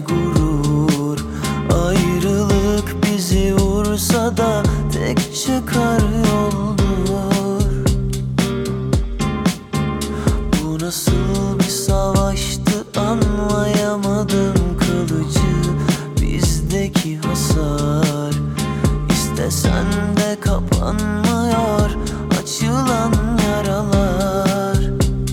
gurur. Ayrılık bizi vursa da tek çıkar yoldur. Bu nasıl bir savaştı anlayamadım, kalıcı bizdeki hasar. İstesen de kapanmıyor açılan yaralar.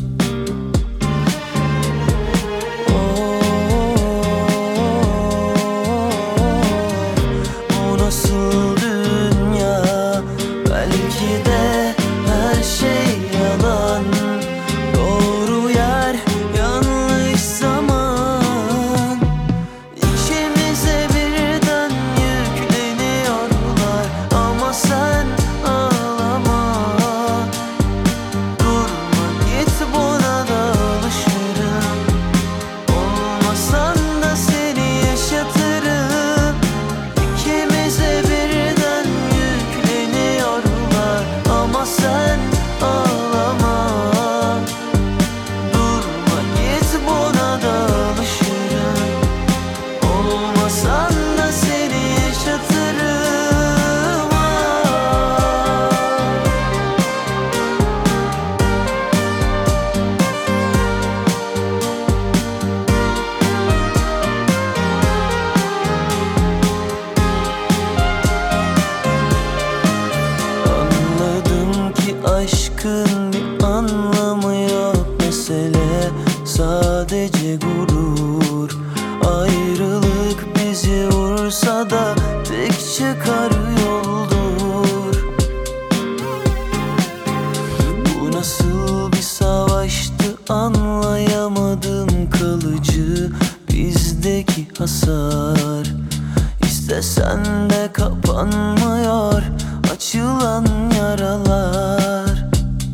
Bu nasıl dünya? Belki de her şey yalan. Doğru yer, yanlış zaman. İkimize birden yükleniyorlar. Ama sen ağlama, durma git, buna da alışırım. Olmasan da seni yaşatırım. İkimize birden yükleniyorlar. Ama sen ağlama, durma git, buna da alışırım. Olmasan da seni yaşatırım. Anladım ki aşkın bir anlamı yok. Mesele sadece gurur. Ayrılık bizi vursa da tek çıkar yoldur. Bu nasıl bir savaştı anlayamadım, kalıcı bizdeki hasar. İstesen de kapanmıyor açılan yaralar.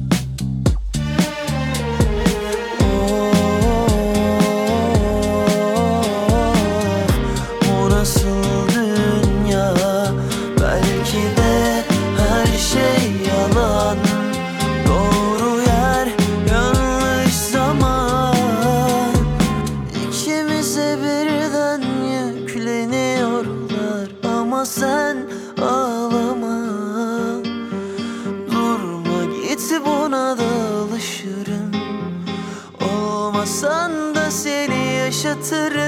Bu nasıl dünya? Belki de her şey yalan. Doğru yer, yanlış zaman. İkimize birden yükleniyorlar. Ama sen ağlama, durma git, buna da alışırım. Olmasan da seni yaşatırım.